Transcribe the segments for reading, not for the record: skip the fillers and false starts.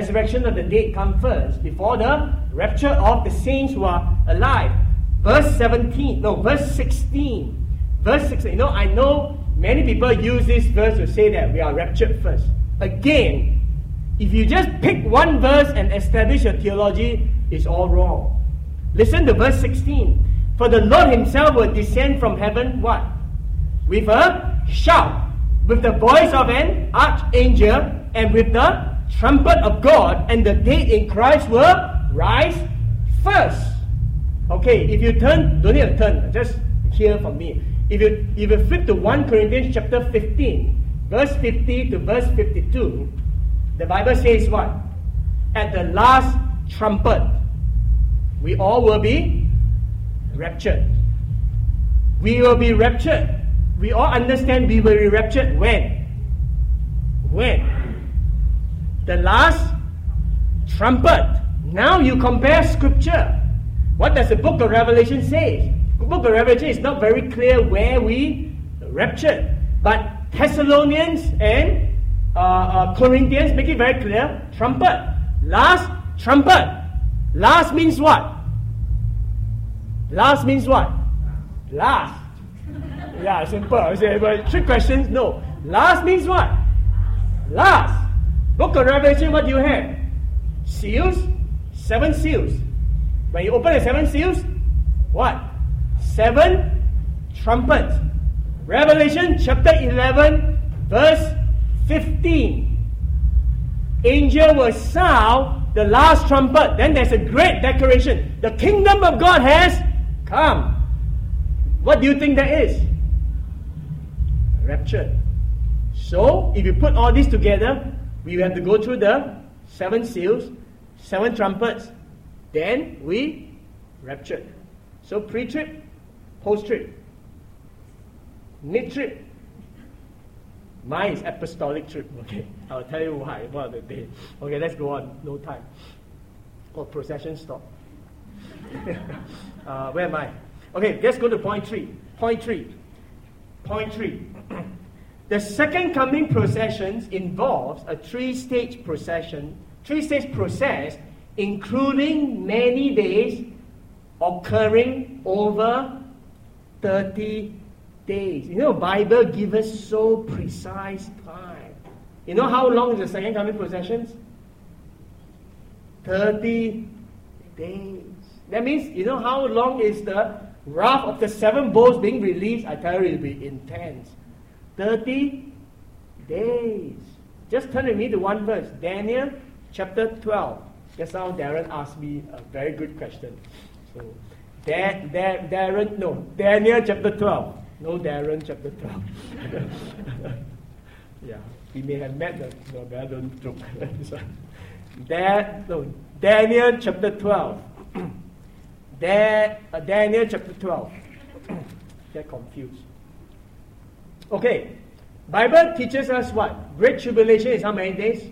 resurrection of the dead come first, before the rapture of the saints who are alive. Verse 16. Verse 16. I know many people use this verse to say that we are raptured first. Again, if you just pick one verse and establish your theology, it's all wrong. Listen to verse 16. For the Lord himself will descend from heaven, what? With a shout, with the voice of an archangel, and with the trumpet of God, and the dead in Christ will rise first. Okay, if you turn, don't need to turn, just hear from me. If you flip to 1 Corinthians chapter 15, verse 50 to verse 52, the Bible says what? At the last trumpet, we all will be raptured. We will be raptured. We all understand we will be raptured when? When? The last trumpet. Now you compare scripture. What does the book of Revelation say? The book of Revelation is not very clear where we raptured. But Thessalonians and Corinthians make it very clear. Trumpet. Last trumpet. Last means what? Last means what? Last. Yeah, simple. I say, but 3 questions, no. Last means what? Last. Book of Revelation, what do you have? Seals? 7 seals. When you open the 7 seals, what? 7 trumpets. Revelation chapter 11, verse 15. Angel will sound the last trumpet. Then there's a great declaration. The kingdom of God has come. What do you think that is? Raptured. So, if you put all this together, we have to go through the 7 seals, 7 trumpets, then we raptured. So, pre-trip, post-trip, mid-trip. Mine is apostolic trip. Okay, I'll tell you why one of the day. Okay, let's go on. No time. Oh, procession stop. Where am I? Okay, let's go to point 3. Point 3. The second coming processions involves a 3-stage procession, 3-stage process, including many days, occurring over 30 days. Bible gives us so precise time. You know how long is the second coming processions? 30 days. That means, you know how long is the wrath of the 7 bowls being released? I tell you, it will be intense. 30 days. Just turn with me to one verse. Daniel chapter 12. Just now Darren asked me a very good question. So, Daniel chapter 12. No, Darren chapter 12. Yeah, we may have met the... No, I don't joke. Daniel chapter 12. Daniel chapter 12. Get confused. Okay, Bible teaches us what? Great tribulation is how many days?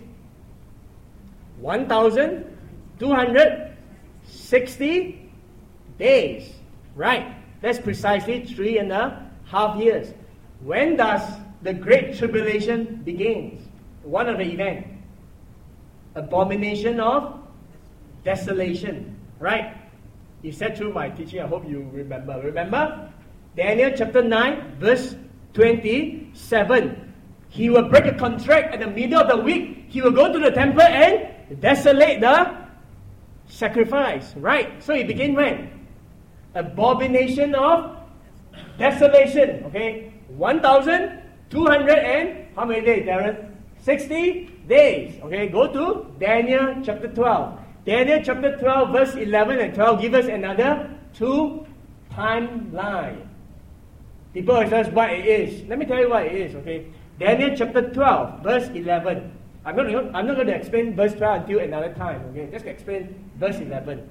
1,260 days. Right. That's precisely 3.5 years. When does the Great Tribulation begin? One of the events. Abomination of desolation. Right? You said through my teaching, I hope you remember. Remember? Daniel chapter 9, verse 27. He will break a contract at the middle of the week. He will go to the temple and desolate the sacrifice. Right? So it begins when? Abomination of desolation. Okay? 1,200 and how many days, Darren? 60 days. Okay? Go to Daniel chapter 12. Daniel chapter 12, verse 11 and 12 give us another 2 timeline. People ask us what it is. Let me tell you what it is, okay? Daniel chapter 12, verse 11. I'm not going to explain verse 12 until another time, okay? Just explain verse 11.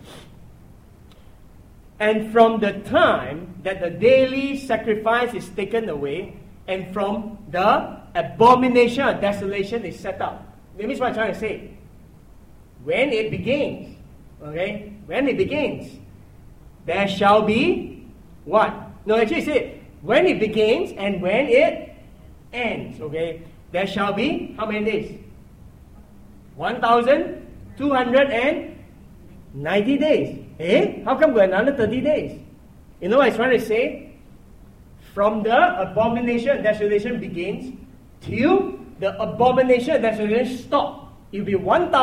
And from the time that the daily sacrifice is taken away, and from the abomination of desolation is set up. That means what I'm trying to say. When it begins, okay? When it begins, there shall be what? No, actually say, when it begins and when it ends, okay? There shall be how many days? 1,000 290 days. How come we have another 30 days? You know what I'm trying to say? From the abomination and desolation begins till the abomination and desolation stop. It will be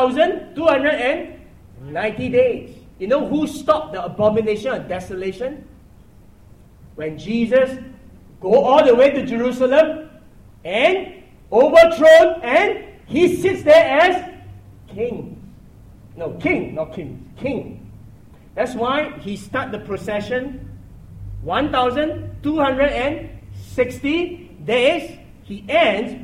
1,290 days. You know who stopped the abomination and desolation? When Jesus go all the way to Jerusalem and overthrown, and he sits there as king. No, king, not king. King. That's why he start the procession 1,260 days. He ends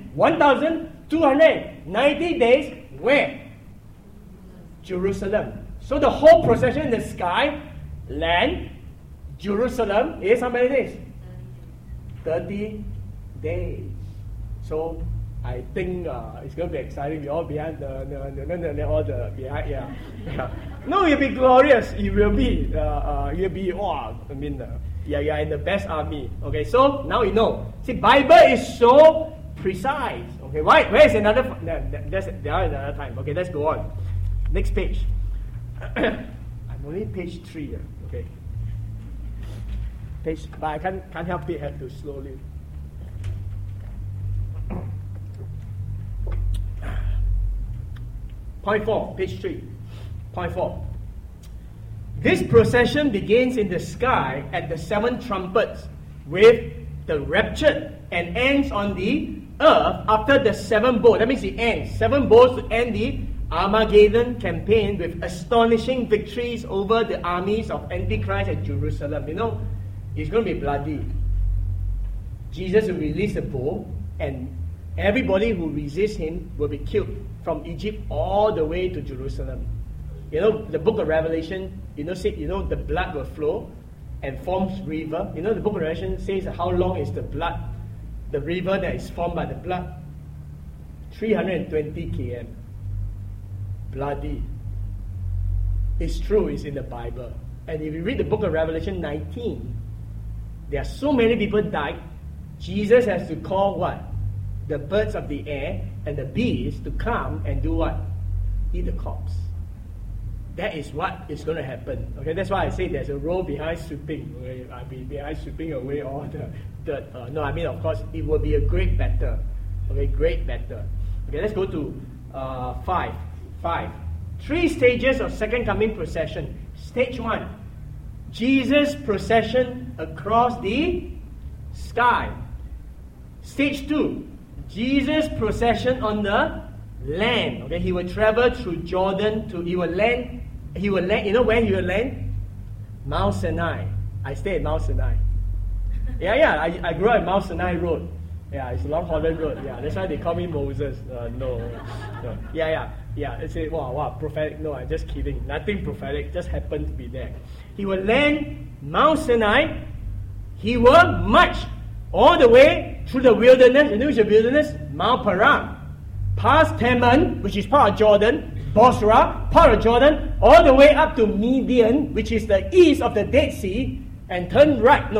1,290 days where? Jerusalem. So the whole procession in the sky, land, Jerusalem is how many days? 30 days. So I think it's going to be exciting. We're all behind all the behind. Yeah. No, it'll be glorious. It will be. You'll be. You're in the best army. Okay, so now you know. See, Bible is so precise. Okay, why? Where is another? There is another time. Okay, let's go on. Next page. I'm only page 3. Okay. But I can't help it. I have to slowly. Point 4, page 3. Point 4. This procession begins in the sky at the 7 trumpets with the rapture and ends on the earth after the 7 bowls. That means it ends. 7 bowls to end the Armageddon campaign with astonishing victories over the armies of Antichrist at Jerusalem. You know, it's going to be bloody. Jesus will release the bowl, and everybody who resists him will be killed from Egypt all the way to Jerusalem. You know, the book of Revelation, the blood will flow and forms river. You know, the book of Revelation says how long is the blood, the river that is formed by the blood? 320 km. Bloody. It's true, it's in the Bible. And if you read the book of Revelation 19, there are so many people died. Jesus has to call what? The birds of the air and the bees to come and do what? Eat the corpse. That is what is going to happen. Okay, that's why I say there's a role behind sweeping. Okay, I'll be behind sweeping away all the dirt. Of course, it will be a great battle. Okay, great battle. Okay, let's go to 5. 3 stages of second coming procession. Stage 1, Jesus' procession across the sky. Stage 2, Jesus' procession on the land. Okay, he will travel through Jordan he will land. You know where he will land? Mount Sinai. I stay at Mount Sinai. I grew up at Mount Sinai Road. Yeah, it's Long Holland Road. Yeah, that's why they call me Moses. No. It's a wow, prophetic. No, I'm just kidding. Nothing prophetic. Just happened to be there. He will land Mount Sinai. He will march all the way through the wilderness. You know which is the wilderness? Mount Paran. Past Teman, which is part of Jordan. Bosra, part of Jordan, all the way up to Midian, which is the east of the Dead Sea, and turn left,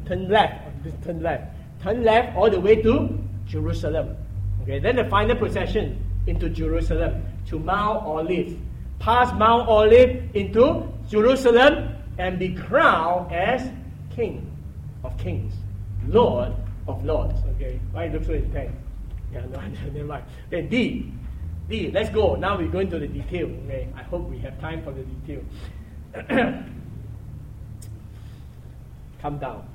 all the way to Jerusalem. Okay, then the final procession into Jerusalem, to Mount Olive. Past Mount Olive into Jerusalem, and be crowned as King of Kings, Lord of Lords. Okay, why it looks so intense? Never mind. Okay, D, let's go. Now we're going to the detail. Okay, I hope we have time for the detail. Calm down.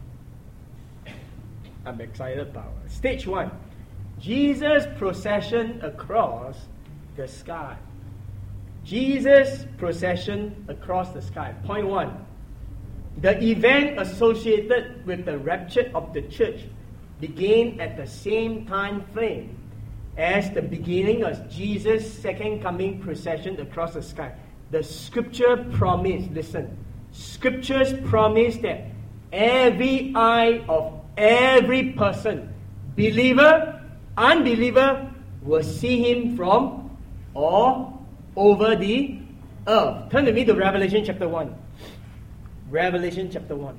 I'm excited about it. Stage 1, Jesus' procession across the sky. Jesus' procession across the sky. Point 1, the event associated with the rapture of the church began at the same time frame as the beginning of Jesus' second coming procession across the sky. The scripture promise, listen, scriptures promise that every eye of every person, believer, unbeliever, will see him from all over the earth. Turn to me to Revelation chapter 1. Revelation chapter 1.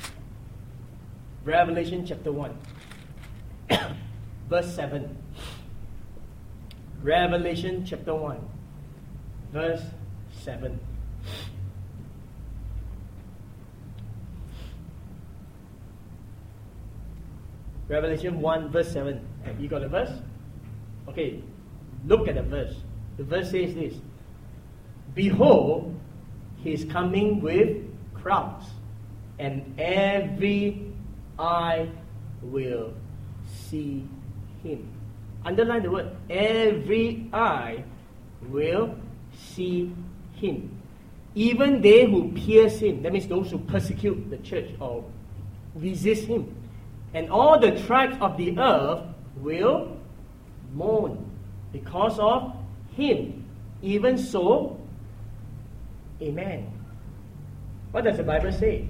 Revelation chapter 1, verse 7. Revelation chapter 1, verse 7. Revelation 1, verse 7. Have you got the verse? Okay, look at the verse. The verse says this: Behold, he is coming with crowds, and every eye will see him. Underline the word, every eye will see him. Even they who pierce him, that means those who persecute the church or resist him. And all the tribes of the earth will mourn because of him. Even so, amen. What does the Bible say?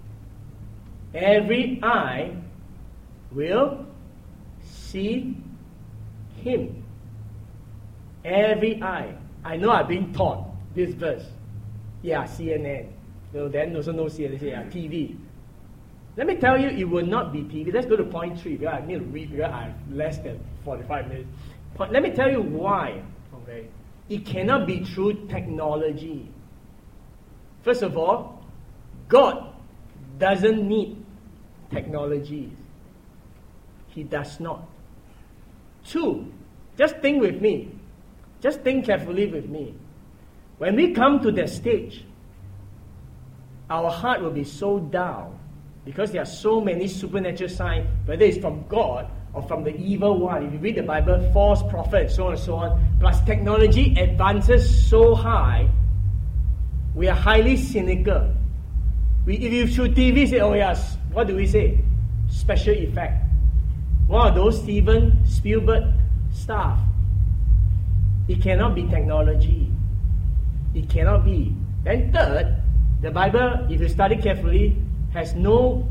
Every eye will see him. Every eye. I know I've been taught this verse. Yeah, CNN. No, then also no CNN. Yeah, TV. Let me tell you, it will not be TV. Let's go to point 3. I need to read because I have less than 45 minutes. Let me tell you why. Okay, it cannot be through technology. First of all, God doesn't need technology. He does not. 2, just think with me. Just think carefully with me. When we come to that stage, our heart will be so down because there are so many supernatural signs, whether it's from God or from the evil one. If you read the Bible, false prophet, so on and so on, plus technology advances so high, we are highly cynical. If you shoot TV, say, oh yes, what do we say? Special effect. One of those Steven Spielberg stuff. It cannot be technology. It cannot be. Then third, the Bible, if you study carefully, has no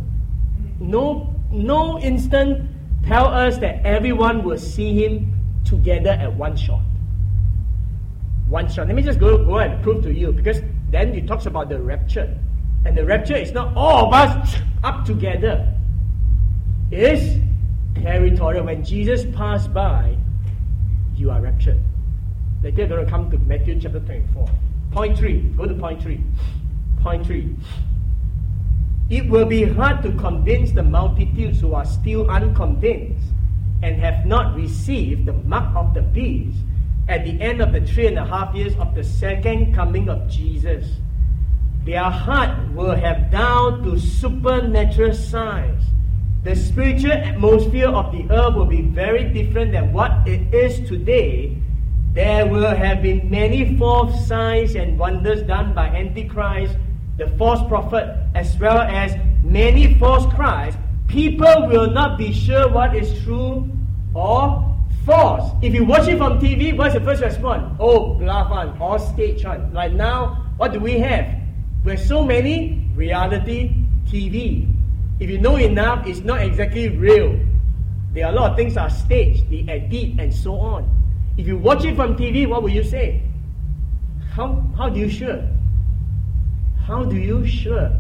instant tell us that everyone will see him together at one shot. One shot. Let me just go and prove to you, because then it talks about the rapture. And the rapture is not all of us up together. It is territorial. When Jesus passed by, you are raptured. Later we're going to come to Matthew chapter 24. Point 3. Go to point 3. Point 3. It will be hard to convince the multitudes who are still unconvinced and have not received the mark of the beast at the end of the 3.5 years of the second coming of Jesus. Their heart will have down to supernatural signs. The spiritual atmosphere of the earth will be very different than what it is today. There will have been many false signs and wonders done by Antichrist, the false prophet, as well as many false Christs. People will not be sure what is true or false. If you watch it from TV, what's the first response? Oh, bluff one, or stage one. Like now, what do we have? We have so many reality TV. If you know enough, it's not exactly real. There are a lot of things are staged, the edit, and so on. If you watch it from TV, what will you say? How do you sure? How do you sure?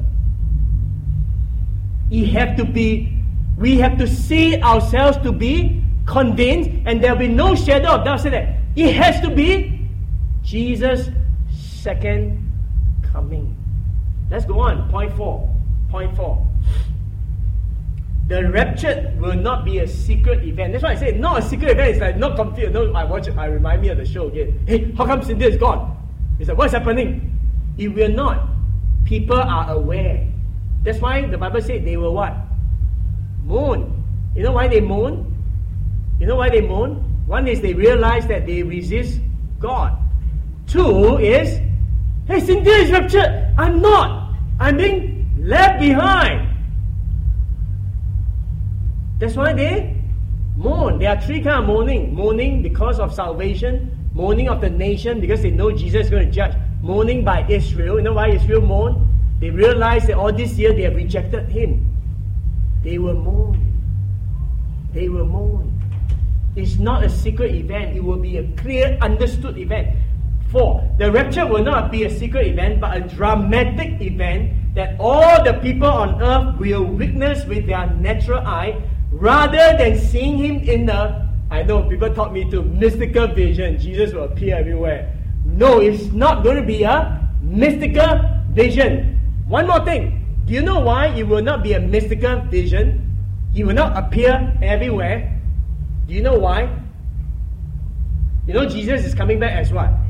We have to see ourselves to be convinced, and there will be no shadow of doubt. Say that it has to be Jesus' second coming. Let's go on. Point 4. Point 4. The rapture will not be a secret event. That's why I say not a secret event. It's like not confused. No, I watch it. I remind me of the show again. Hey, how come Cynthia is gone? It's like, what's happening? It will not. People are aware. That's why the Bible said they will what? Mourn. You know why they mourn? You know why they mourn? One is they realize that they resist God. 2 is, hey, Cynthia is raptured. I'm not. I'm being left behind. That's why they mourn. There are 3 kinds of mourning. Mourning because of salvation. Mourning of the nation because they know Jesus is going to judge. Mourning by Israel. You know why Israel mourn? They realize that all this year they have rejected him. They will mourn. They will mourn. It's not a secret event. It will be a clear, understood event. 4. The rapture will not be a secret event, but a dramatic event that all the people on earth will witness with their natural eye, rather than seeing him in the I know people taught me to mystical vision. Jesus will appear everywhere. No, it's not going to be a mystical vision. One more thing. Do you know why it will not be a mystical vision? He will not appear everywhere. Do you know why? You know Jesus is coming back as what?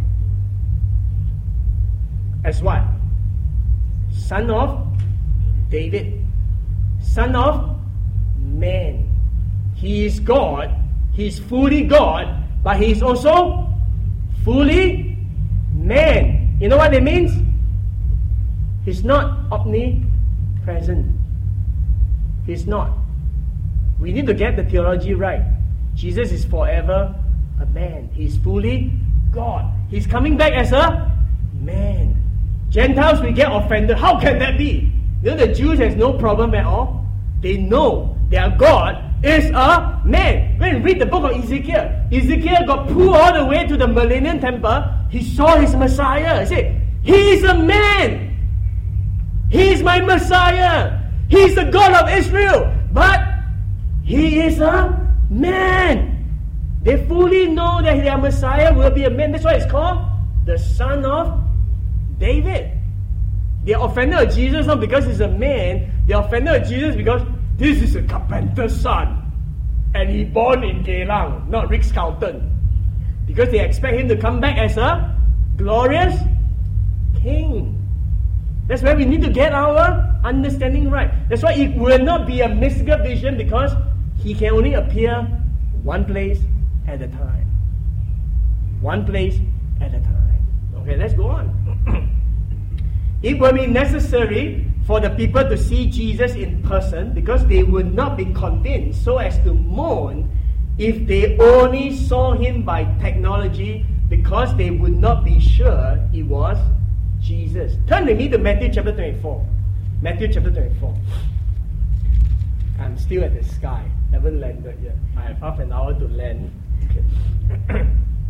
As what? Son of David. Son of man. He is God. He is fully God, but he is also fully man. You know what it means? He's not omnipresent. He's not. We need to get the theology right. Jesus is forever a man. He's fully God. He's coming back as a man. Gentiles will get offended. How can that be? You know, the Jews has no problem at all. They know their God is a man. Go and read the book of Ezekiel. Ezekiel got pulled all the way to the Millennium Temple. He saw his Messiah. He said, he is a man. He is my Messiah. He is the God of Israel. But he is a man. They fully know that their Messiah will be a man. That's why it's called the Son of David. They are offended at Jesus not because he's a man. They are offended at Jesus because this is a carpenter's son. And he born in Geylang, not Ritz-Carlton. Because they expect him to come back as a glorious king. That's why we need to get our understanding right. That's why it will not be a mystical vision, because he can only appear one place at a time. One place at a time. Okay, let's go on. It will be necessary for the people to see Jesus in person, because they would not be convinced so as to mourn if they only saw him by technology, because they would not be sure it was Jesus. Turn with me to Matthew chapter 24. Matthew chapter 24. I'm still at the sky. Haven't landed yet. I have half an hour to land. Okay.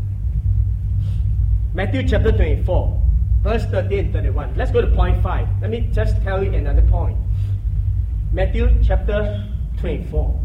Matthew chapter 24. Verse 30 and 31. Let's go to point 5. Let me just tell you another point. Matthew chapter 24.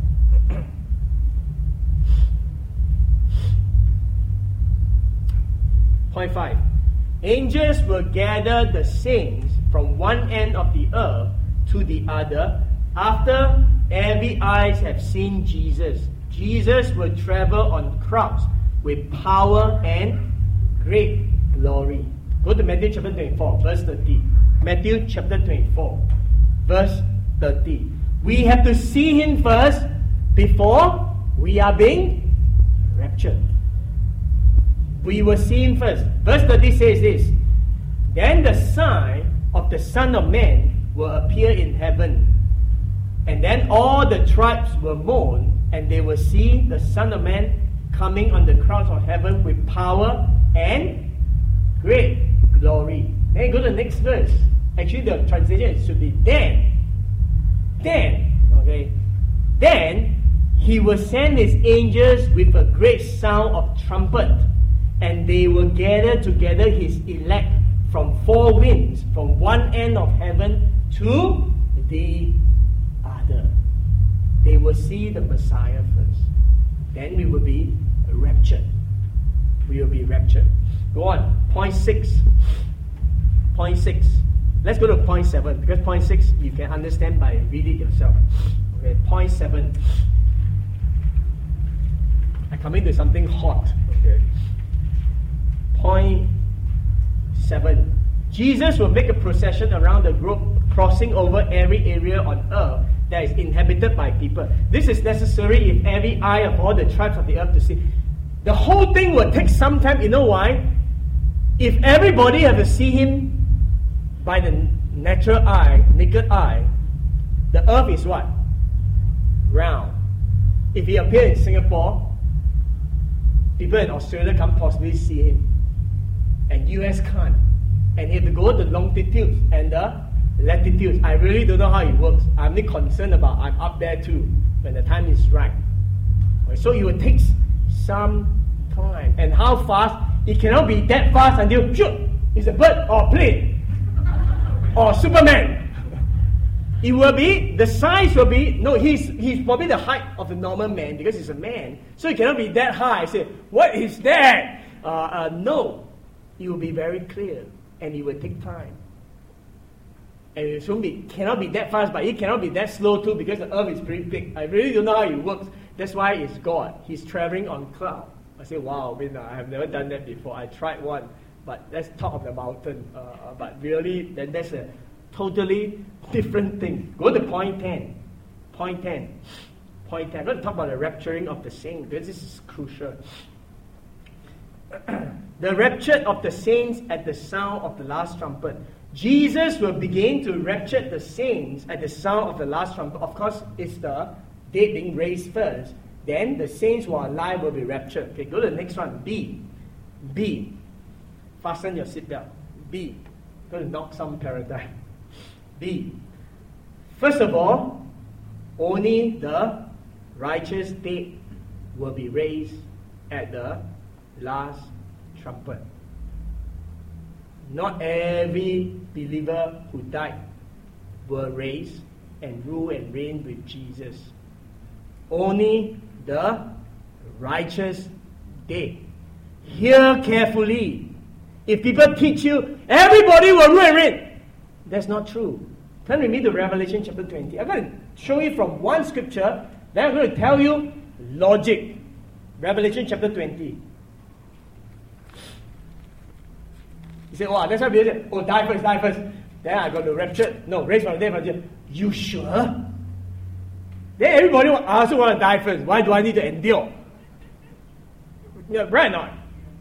Point 5. Angels will gather the saints from one end of the earth to the other after every eyes have seen Jesus. Jesus will travel on clouds with power and great glory. Go to Matthew chapter 24, verse 30. Matthew chapter 24, verse 30. We have to see him first before we are being raptured. We will see him first. Verse 30 says this: Then the sign of the Son of Man will appear in heaven. And then all the tribes will mourn, and they will see the Son of Man coming on the clouds of heaven with power and great glory. Then go to the next verse. Actually, the translation should be then. Then, okay. Then he will send his angels with a great sound of trumpet, and they will gather together his elect from four winds, from one end of heaven to the other. They will see the Messiah first. Then we will be raptured. We will be raptured. Go on. Point 6. Point 6. Let's go to point 7, because point 6 you can understand by reading it yourself. Okay, point 7. I come into something hot. Okay. Point 7. Jesus will make a procession around the globe, crossing over every area on earth that is inhabited by people. This is necessary if every eye of all the tribes of the earth to see. The whole thing will take some time. You know why? If everybody have to see him by the natural eye, naked eye, the earth is what? Round. If he appears in Singapore, people in Australia can't possibly see him. And US can't. And he have to go to the longitudes and the latitudes. I really don't know how it works. I'm not concerned about I'm up there too when the time is right. Okay, so it will take some time. And how fast? It cannot be that fast until shoot, it's a bird or a plane or Superman. it will be, the size will be, no, he's probably the height of a normal man because he's a man. So it cannot be that high. I say, what is that? No. It will be very clear and it will take time. And it cannot be that fast, but it cannot be that slow too because the earth is pretty big. I really don't know how it works. That's why it's God. He's traveling on cloud. I say, wow, I have never done that before. I tried one, but that's top of the mountain. But really, then that's a totally different thing. Go to point 10. Point 10. Point 10. I'm going to talk about the rapturing of the saints because this is crucial. The rapture of the saints at the sound of the last trumpet. Jesus will begin to rapture the saints at the sound of the last trumpet. Of course, it's the dead being raised first. Then the saints who are alive will be raptured. Okay, go to the next one. B. B. Fasten your seatbelt. B. Going to knock some paradigm. B. First of all, only the righteous dead will be raised at the last trumpet. Not every believer who died will raise and rule and reign with Jesus. Only the righteous dead. Hear carefully. If people teach you, everybody will rule and reign. That's not true. Turn with me to Revelation chapter 20. I'm going to show you from one scripture, then I'm going to tell you logic. Revelation chapter 20. You say, wow, that's why people say, oh, die first. Then I got to rapture. No, raise from the dead. You sure? Then everybody, I also want to die first. Why do I need to endure? Yeah, right or not?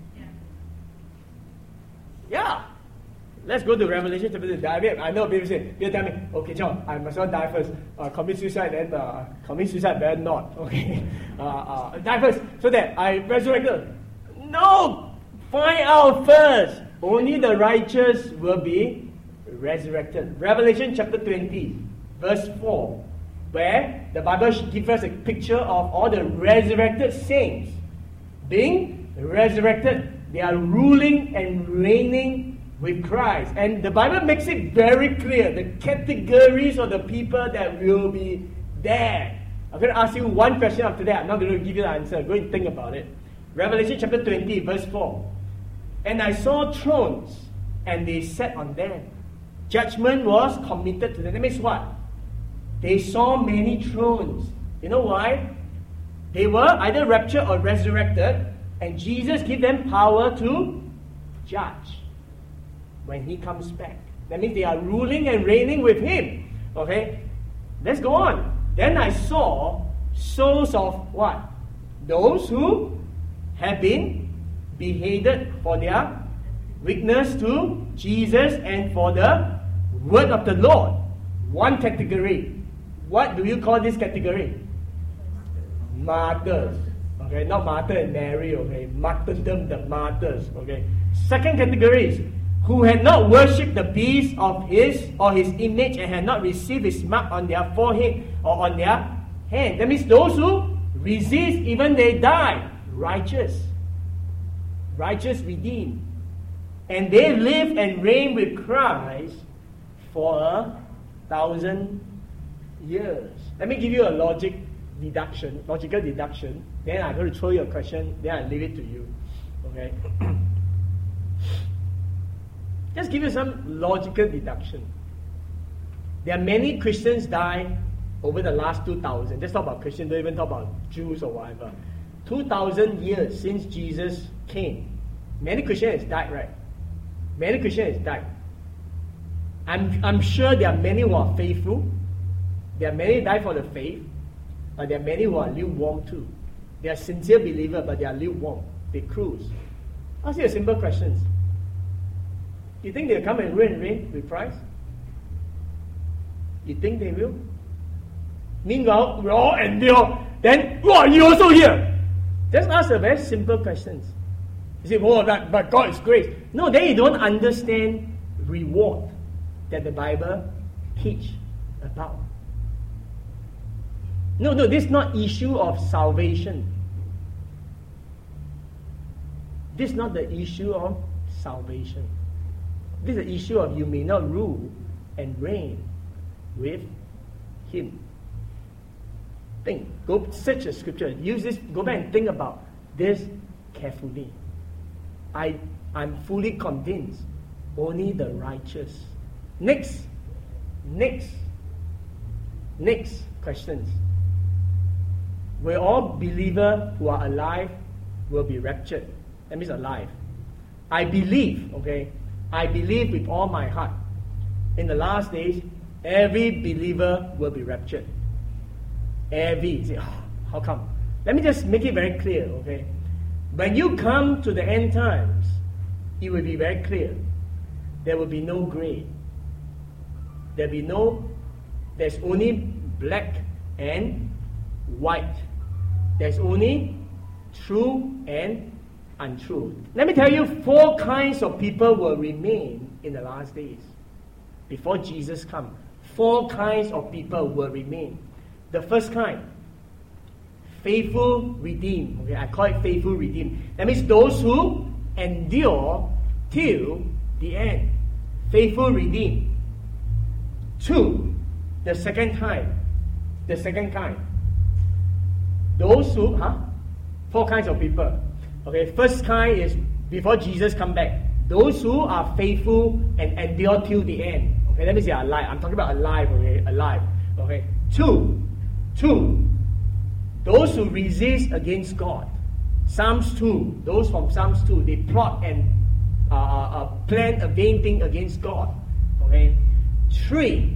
Yeah. Let's go to Revelation chapter 20. I know people say, people tell me, okay, John, I must not die first. Commit suicide, then commit suicide, better not. Okay. Die first, so that I resurrected. No! Find out first. Only the righteous will be resurrected. Revelation chapter 20, verse 4, where the Bible gives us a picture of all the resurrected saints being resurrected. They are ruling and reigning with Christ. And the Bible makes it very clear the categories of the people that will be there. I'm going to ask you one question after that. I'm not going to give you the answer. Go and think about it. Revelation chapter 20, verse 4. And I saw thrones, and they sat on them. Judgment was committed to them. That means what? They saw many thrones. You know why? They were either raptured or resurrected, and Jesus gave them power to judge when He comes back. That means they are ruling and reigning with Him. Okay? Let's go on. Then I saw souls of what? Those who have been beheaded for their witness to Jesus and for the word of the Lord. One category. What do you call this category? Martyrs. Okay, not Martha and Mary, okay. Martyrdom, the martyrs. Okay. Second category is who had not worshipped the beast of his or his image and had not received his mark on their forehead or on their hand. That means those who resist, even they die. Righteous. Righteous redeemed. And they live and reign with Christ for 1,000 years. Let me give you a logical deduction. Then I'm going to throw you a question. Then I leave it to you. Okay? Just give you some logical deduction. There are many Christians die over the last 2,000. Let's talk about Christians. Don't even talk about Jews or whatever. 2,000 years since Jesus came. Many Christians died, right? Many Christians died. I'm sure there are many who are faithful. There are many who die for the faith. But there are many who are lukewarm too. They are sincere believers, but they are lukewarm. They cruise. Ask you a simple question. You think they'll come and reign with Christ? You think they will? Meanwhile, we all endure. Then, wow, you also here. Just ask a very simple question. You say, oh, but God is grace. No, then you don't understand reward that the Bible teach about. No, this is not issue of salvation. This is not the issue of salvation. This is the issue of you may not rule and reign with Him. Think. Go search the scripture. Use this. Go back and think about this carefully. I'm fully convinced only the righteous. Next questions. Will all believers who are alive will be raptured? That means alive. I believe, I believe with all my heart. In the last days, every believer will be raptured. Every. You say, how come? Let me just make it very clear, When you come to the end times, it will be very clear. There will be no gray. There's only black and white. There's only true and untrue. Let me tell you, 4 kinds of people will remain in the last days. Before Jesus comes, 4 kinds of people will remain. The first kind, faithful redeemed. I call it faithful redeemed. That means those who endure till the end. Faithful redeemed. 2, the second kind. Those who, 4 kinds of people. First kind is before Jesus come back. Those who are faithful and endure till the end. Let me say alive. I'm talking about alive, alive. 2, those who resist against God. Psalms 2, those from Psalms 2, they plot and plan a vain thing against God. 3,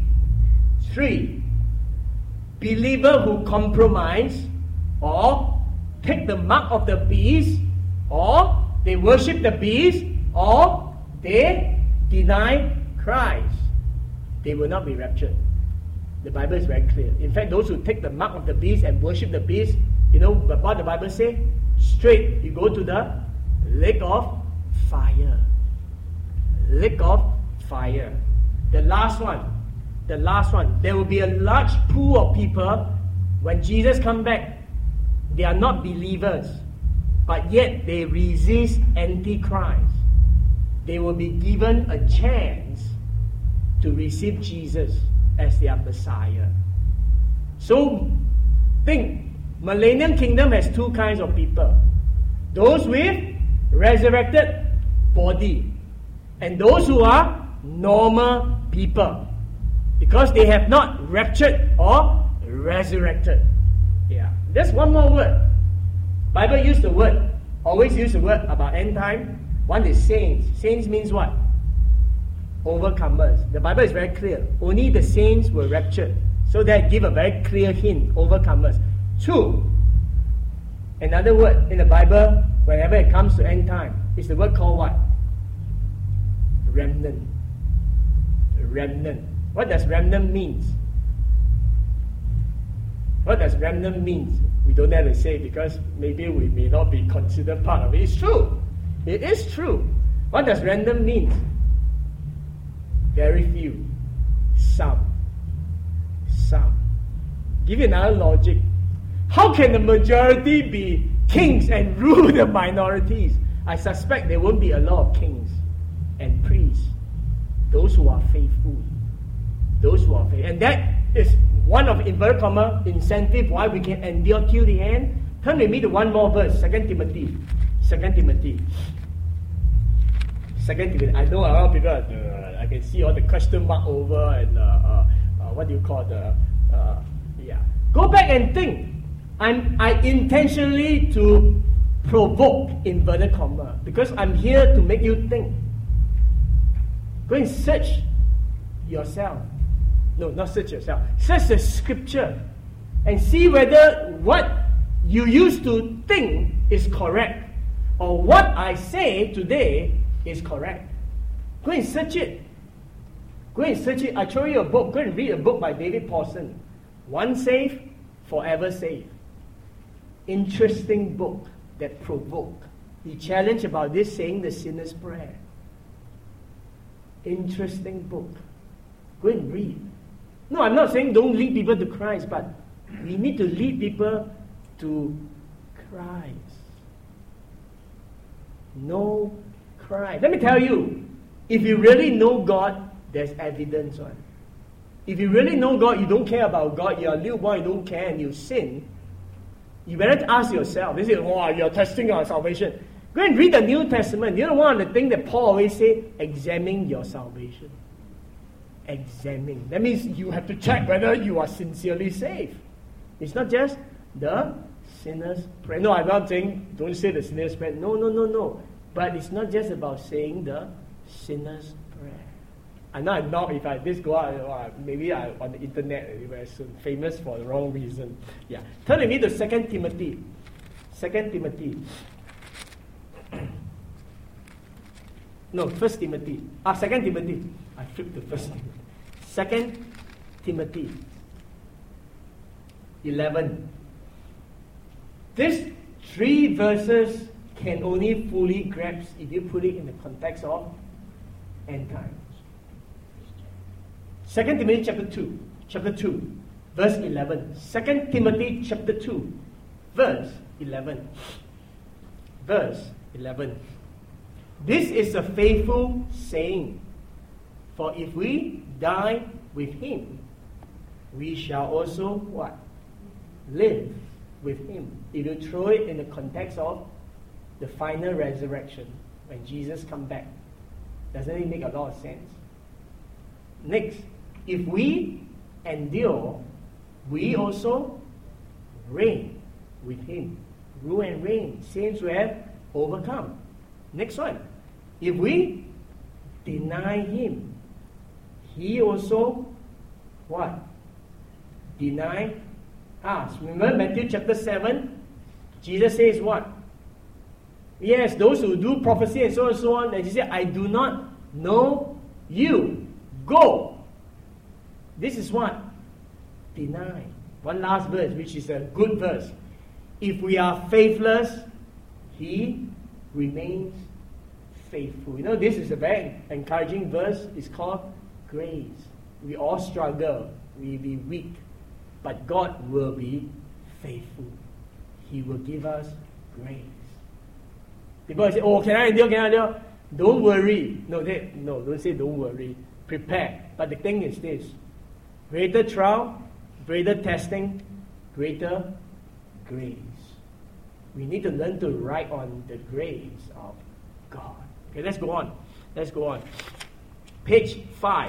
believer who compromise or take the mark of the beast, or they worship the beast, or they deny Christ. They will not be raptured. The Bible is very clear. In fact, those who take the mark of the beast and worship the beast, you know what the Bible says? Straight, you go to the lake of fire. Lake of fire. The last one. There will be a large pool of people when Jesus comes back. They are not believers, but yet they resist Antichrist. They will be given a chance to receive Jesus as their Messiah. So, think, Millennium Kingdom has 2 kinds of people. Those with resurrected body, and those who are normal people, because they have not raptured or resurrected. Yeah. There's one more word. Bible always use the word about end time. One is saints. Saints means what? Overcomers. The Bible is very clear. Only the saints were raptured. So that give a very clear hint. Overcomers. 2. Another word in the Bible, whenever it comes to end time, is the word called what? Remnant. Remnant. What does remnant means? What does remnant means? We don't have to say because maybe we may not be considered part of it. It's true. It is true. What does remnant mean? Very few. Some. Give you another logic. How can the majority be kings and rule the minorities? I suspect there won't be a lot of kings and priests. Those who are faithful. And that is one of inverted comma incentive why we can endure till the end. Turn with me to one more verse, 2 Timothy. I know a lot of people, I can see all the question mark over and what do you call Go back and think. I intentionally to provoke inverted comma because I'm here to make you think. Go and search yourself. No, not search yourself. Search the scripture and see whether what you used to think is correct or what I say today is correct. Go and search it. I show you a book. Go and read a book by David Pawson. Once saved, forever saved. Interesting book that provoked. He challenged about this saying the sinner's prayer. Interesting book. Go and read. No, I'm not saying don't lead people to Christ, but we need to lead people to Christ. Know Christ. Let me tell you, if you really know God, there's evidence on it. If you really know God, you don't care about God, you are lukewarm, you don't care, and you sin, you better ask yourself, this is, you're testing our salvation. Go and read the New Testament. You know one of the things that Paul always say? Examine your salvation. Examine. That means you have to check whether you are sincerely saved. It's not just the sinner's prayer. No, I'm not saying don't say the sinner's prayer. No. But it's not just about saying the sinner's prayer. I know if I this go out, maybe I on the internet very soon, famous for the wrong reason. Yeah. Turn with me to 2 Timothy. 2 Timothy. No, 1 Timothy. 2 Timothy. I flipped to 1 Timothy. 2 Timothy 11. These 3 verses can only fully grasp if you put it in the context of end times. 2 Timothy chapter 2, verse 11. 2 Timothy chapter 2, verse 11. Verse 11. This is a faithful saying, for if we die with him, we shall also what? Live with him. If you throw it in the context of the final resurrection, when Jesus comes back, doesn't it make a lot of sense? Next, if we endure, we also reign with him. Rule and reign, seems to have overcome. Next one. If we deny him, he also what? Deny us. Remember Matthew chapter 7? Jesus says what? Yes, those who do prophecy and so on, and he said, I do not know you. Go. This is what? Deny. One last verse, which is a good verse. If we are faithless, he remains faithful. You know, this is a very encouraging verse. It's called grace. We all struggle. We be weak. But God will be faithful. He will give us grace. People say, can I endure? Don't worry. No, don't say don't worry. Prepare. But the thing is this. Greater trial, greater testing, greater grace. We need to learn to ride on the grace of God. Okay, let's go on. Page 5.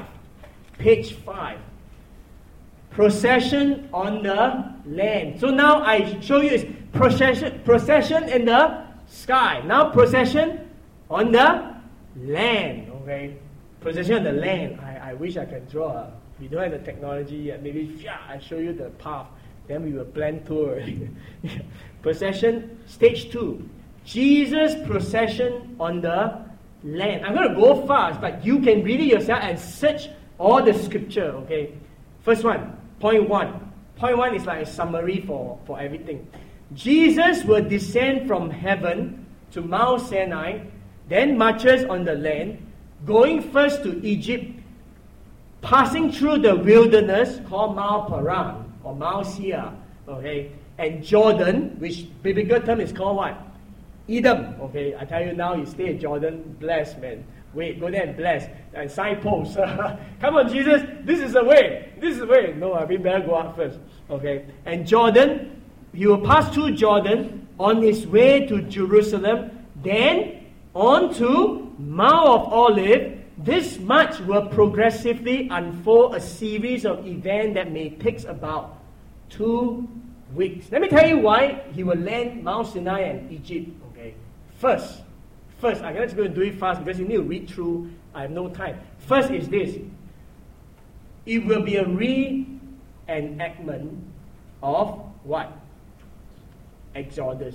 Procession on the land. So now I show you is procession in the sky. Now procession on the land. Okay, procession on the land. I wish I can draw. We don't have the technology yet. Maybe I show you the path. Then we will plan tour. Procession, stage 2. Jesus' procession on the land. I'm going to go fast, but you can read it yourself and search all the scripture. Okay. First one, point 1. Point 1 is like a summary for everything. Jesus will descend from heaven to Mount Sinai, then marches on the land, going first to Egypt, passing through the wilderness called Mount Paran or Mount Seir, okay, and Jordan, which biblical term is called what? Edom. Okay, I tell you now, you stay in Jordan, bless, man. Wait, go there and bless. And signpost. Come on, Jesus, this is the way. No, we better go out first. Okay, and Jordan, he will pass through Jordan on his way to Jerusalem, then on to Mount of Olives. This march will progressively unfold a series of events that may take about 2 weeks. Let me tell you why he will land Mount Sinai and Egypt. Okay, First, I'm just going to do it fast because you need to read through. I have no time. First is this. It will be a reenactment of what? Exodus.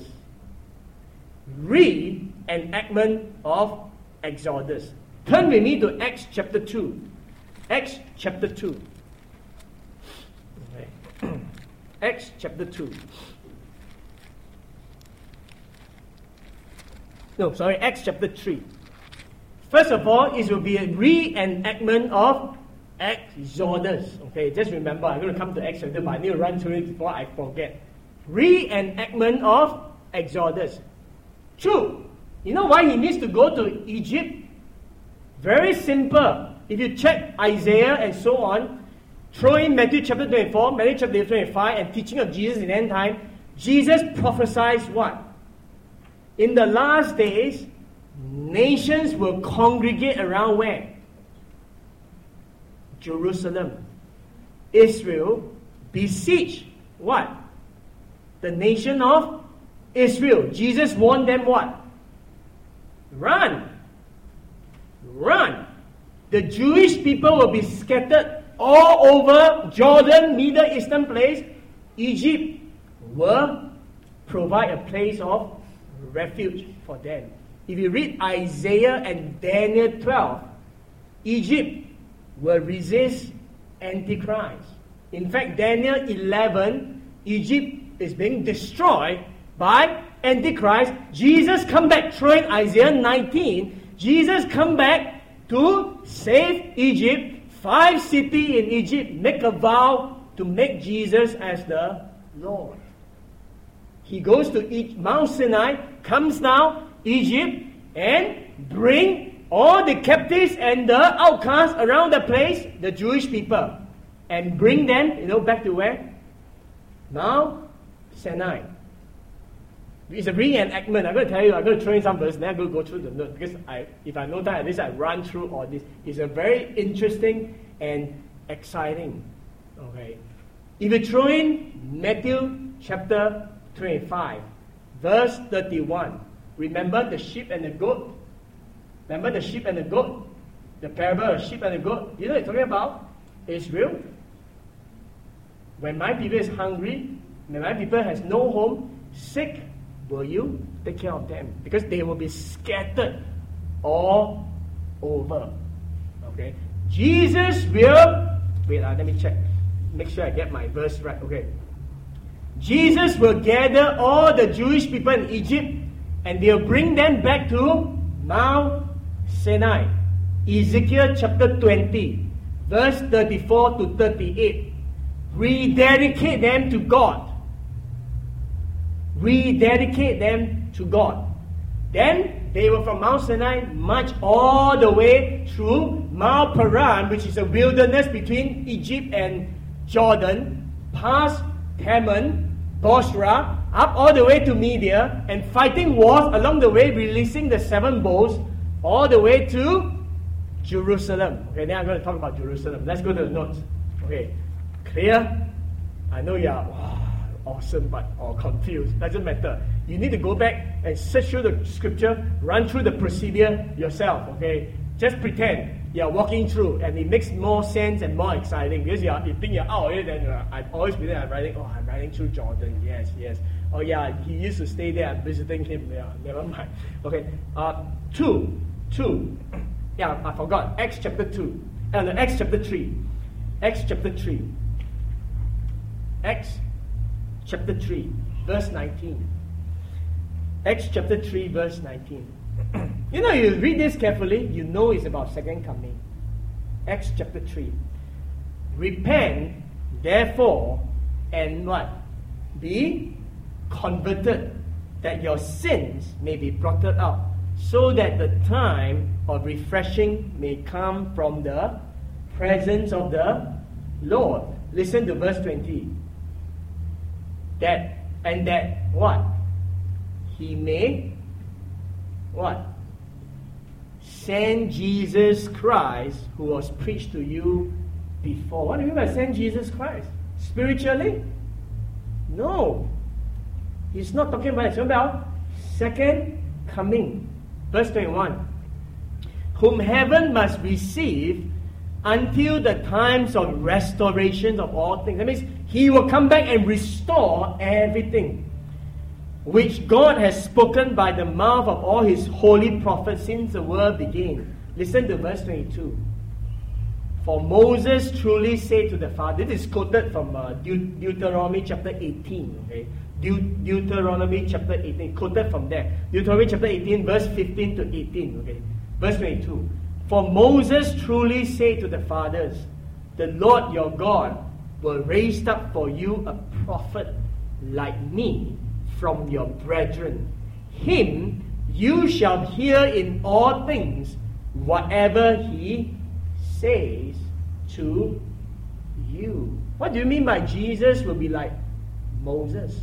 Reenactment of Exodus. Turn with me to Acts chapter 2. Acts chapter 2. Okay. Acts chapter 2. Acts chapter 3. First of all, it will be a reenactment of Exodus. Okay, just remember, I'm going to come to Exodus, but I need to run through it before I forget. Reenactment of Exodus. 2. You know why he needs to go to Egypt? Very simple. If you check Isaiah and so on, throw in Matthew chapter 24, Matthew chapter 25, and teaching of Jesus in the end time, Jesus prophesies what? In the last days, nations will congregate around where? Jerusalem. Israel besiege what? The nation of Israel. Jesus warned them what? Run. Run. The Jewish people will be scattered all over Jordan, Middle Eastern place. Egypt will provide a place of refuge for them. If you read Isaiah and Daniel 12, Egypt will resist Antichrist. In fact, Daniel 11, Egypt is being destroyed by Antichrist. Jesus come back, throwing Isaiah 19. Jesus come back to save Egypt. 5 cities in Egypt make a vow to make Jesus as the Lord. He goes to Mount Sinai, comes down Egypt, and bring all the captives and the outcasts around the place, the Jewish people, and bring them, back to where? Mount Sinai. It's a reenactment. I'm going to tell you, I'm going to throw in some verses, then I'm going to go through the notes, because if I know time, at least I run through all this. It's a very interesting and exciting. Okay. If you throw in Matthew chapter 25, verse 31, remember the sheep and the goat? Remember the sheep and the goat? The parable of sheep and the goat? You know what it's talking about? Israel. When my people is hungry, when my people has no home, sick, will you take care of them? Because they will be scattered all over. Okay? Jesus will... Wait, let me check. Make sure I get my verse right. Okay. Jesus will gather all the Jewish people in Egypt and they'll bring them back to Mount Sinai. Ezekiel chapter 20, verse 34 to 38. Rededicate them to God. Rededicate them to God. Then they were from Mount Sinai march all the way through Mount Paran, which is a wilderness between Egypt and Jordan, past Teman, Bosra, up all the way to Media, and fighting wars along the way, releasing the 7 bowls, all the way to Jerusalem. Okay, then I'm going to talk about Jerusalem. Let's go to the notes. Okay, clear? I know you are awesome or confused. Doesn't matter. You need to go back and search through the scripture, run through the procedure yourself. Okay, just pretend you're walking through, and it makes more sense and more exciting because you think you're out of it. Then I've always been there. I'm riding through Jordan. Yes. Oh yeah, he used to stay there. I'm visiting him. Yeah, never mind. Okay, 2. Yeah, I forgot. Acts chapter 2. Acts chapter 3. Acts chapter 3. Acts chapter 3, verse 19. Acts chapter 3, verse 19. You read this carefully, you know it's about second coming. Acts chapter 3. Repent, therefore, and what? Be converted, that your sins may be blotted out, so that the time of refreshing may come from the presence of the Lord. Listen to verse 20. That what? He may what? Send Jesus Christ, who was preached to you before. What do you mean by send Jesus Christ? Spiritually? No. He's not talking about it. He's talking about second coming. Verse 21. Whom heaven must receive until the times of restoration of all things. That means he will come back and restore everything, which God has spoken by the mouth of all his holy prophets since the world began. Listen to verse 22. For Moses truly said to the Father, this is quoted from Deuteronomy chapter 18. Okay? Deuteronomy chapter 18, quoted from there. Deuteronomy chapter 18, verse 15 to 18. Okay? Verse 22. For Moses truly said to the fathers, the Lord your God will raise up for you a prophet like me from your brethren. Him you shall hear in all things, whatever he says to you. What do you mean by Jesus will be like Moses?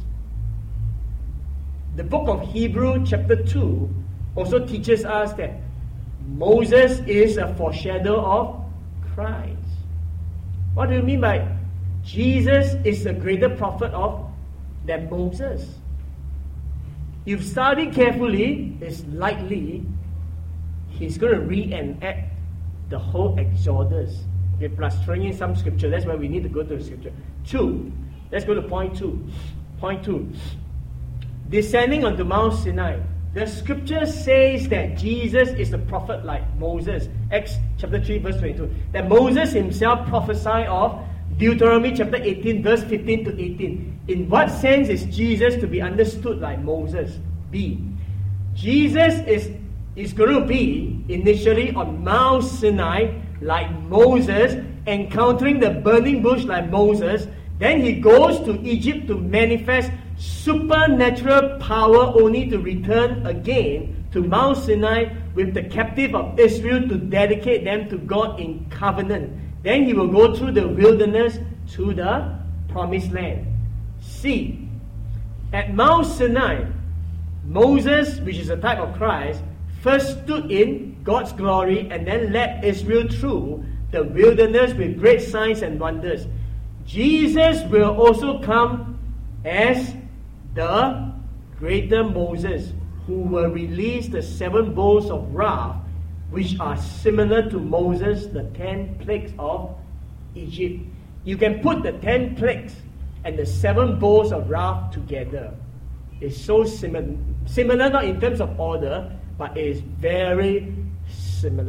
The book of Hebrews chapter 2 also teaches us that Moses is a foreshadow of Christ. What do you mean by Jesus is a greater prophet than Moses? You've studied carefully, it's likely he's going to reenact the whole Exodus. Okay, plus throwing in some scripture. That's why we need to go to the scripture. 2. Let's go to point 2. Point 2. Descending onto Mount Sinai. The scripture says that Jesus is a prophet like Moses. Acts chapter 3 verse 22. That Moses himself prophesied of Deuteronomy chapter 18 verse 15 to 18. In what sense is Jesus to be understood like Moses? B. Jesus is going to be initially on Mount Sinai like Moses, encountering the burning bush like Moses. Then he goes to Egypt to manifest supernatural power, only to return again to Mount Sinai with the captive of Israel to dedicate them to God in covenant. Then he will go through the wilderness to the promised land. C. At Mount Sinai, Moses, which is a type of Christ, first stood in God's glory and then led Israel through the wilderness with great signs and wonders. Jesus will also come as the greater Moses, who will release the 7 bowls of wrath, which are similar to Moses, the 10 plagues of Egypt. You can put the 10 plagues and the 7 bowls of wrath together. It's so similar not in terms of order, but it is very similar.